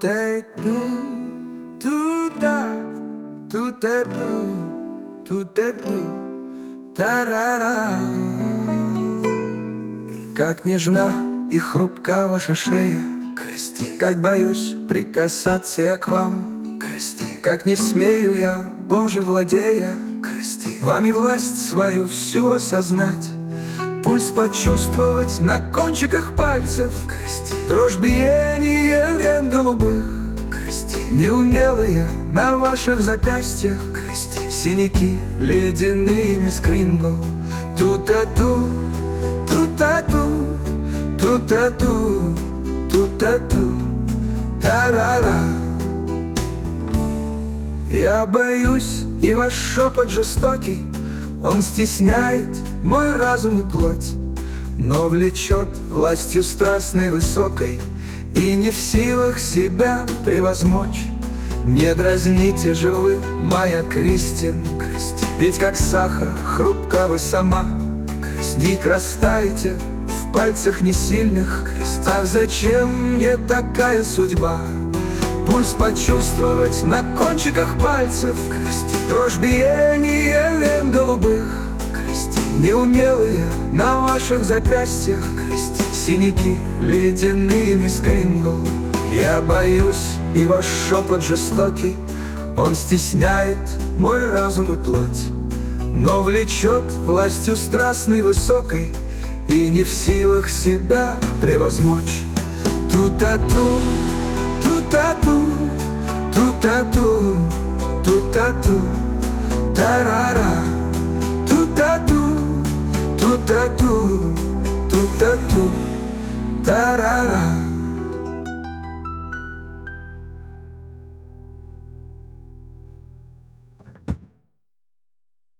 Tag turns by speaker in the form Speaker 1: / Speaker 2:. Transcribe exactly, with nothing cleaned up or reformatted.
Speaker 1: Ту-те-ту, ту-та, ту-те-ту, ту-те-ту, тарара. Как нежна и хрупка ваша шея, Крести. Как боюсь прикасаться я к вам, Крести. Как не смею я, Боже, владея, Крести. Вами власть свою всю осознать, пульс почувствовать на кончиках пальцев, Крести. Дрожь биения вен голубых, Крести. Неумелые на ваших запястьях, Крести. Синяки ледяными скрингл. Ту-та-ту, ту-та-ту, ту-та-ту, ту-та-ту, тарара. Я боюсь, и ваш шепот жестокий, он стесняет мой разум и плоть, но влечет властью страстной высокой, и не в силах себя превозмочь. Не дразните же вы, моя Кристин, ведь как сахар хрупка вы сама. Вмиг растаете в пальцах несильных, а зачем мне такая судьба? Пульс почувствовать на кончиках пальцев, дрожь биения вен голубых, неумелые на ваших запястьях, синяки ледяными скрингл. Я боюсь, и ваш шепот жестокий, он стесняет мой разум и плоть, но влечет властью страстной высокой, и не в силах себя превозмочь. Ту-та-ту, ту-та-ту, ту-та-ту, ту-та-ту, тарара. Ту-та-ту, ту-та-ту, ту-та-ту, тарара.